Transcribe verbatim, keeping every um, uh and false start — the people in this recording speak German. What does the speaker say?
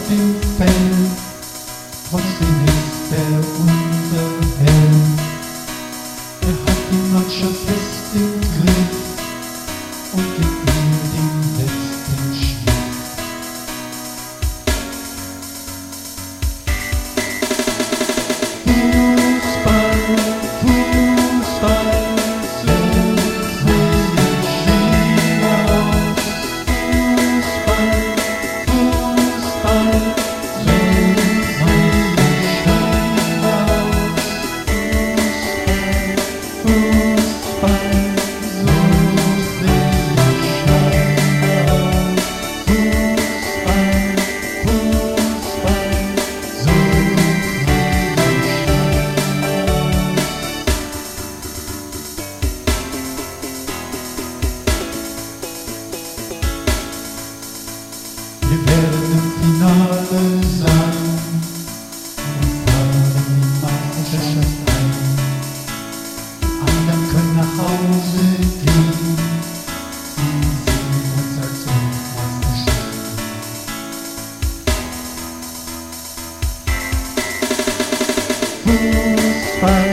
dem Feld, trotzdem ist er unser Held. Er hat die Mannschaft fest im Griff und gibt mir den letzten Schliff. Fußball, Fußball, so sehe ich aus. Fußball, Fußball, so sehe ich aus. Fußball, Fußball, so sehe ich aus. Fußball, Fußball, so sehe ich Wir werden im Finale sein und fahren die Meisterschaft ein. Die anderen können nach Hause gehen, sie sehen uns als Weltmeister stehen. Fußball.